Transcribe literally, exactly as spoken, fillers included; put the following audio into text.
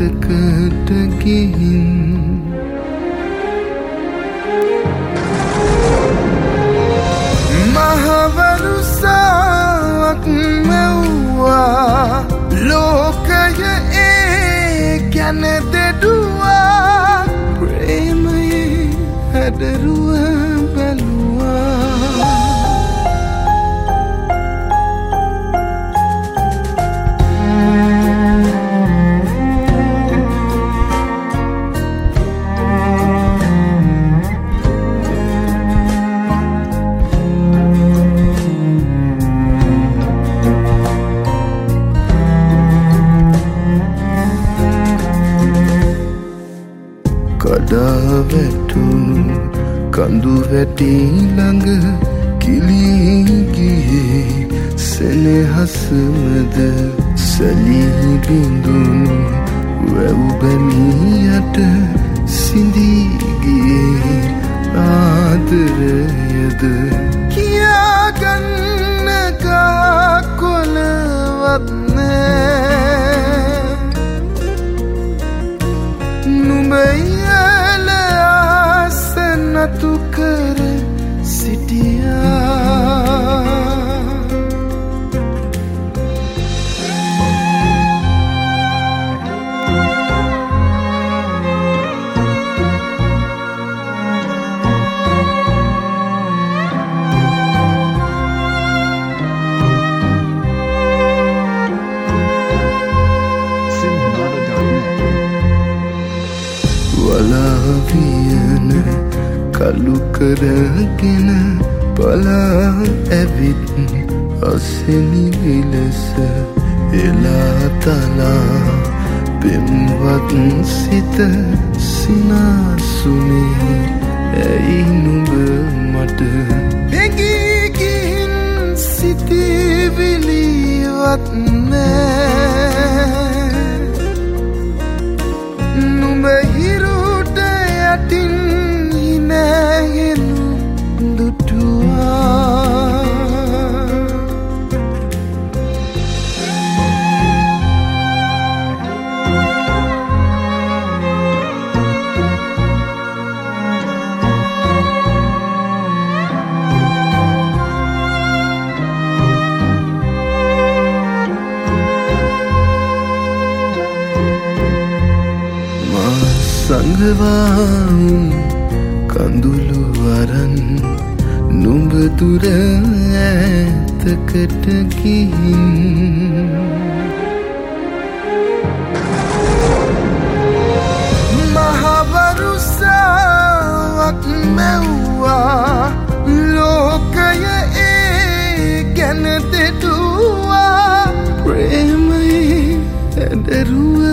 ඈතකට ගිහින් මහවරුසාවක් මැව්වා ලෝකය ඒ ගැන දෙඩුවා ප්‍රේමයේ හැඩරුව බැලුවා කඩා වැටුණු කඳු වැටි ළඟ කිලී ගියේ සෙනෙහසමද සැලී බිඳුණු වැව් බැමියට සිඳී ගියේ ආදරයද කියාගන්න කාකොලවත් නෑ නුඹයි නතු කර සිටියා වලාවියන කලු කරගෙන පලා ඇවිත් අසෙනි විලස එලා තලා පෙම්වත් සිත සිනාසුනේ ඇයි නුඹ මට දෙගී ගිහින් සිටිවිලිවත් නෑ නුඹ හිරුට යටින් හිනැහෙනු දුටුවා සංගවාම් කඳුළු වරන් නුඹ දුර ඈතකට ගිහින් මහවරුසාවක් මැව්වා ලෝකය ඒ ගැන දෙඩුවා ප්‍රේමයේ ඇඩරුව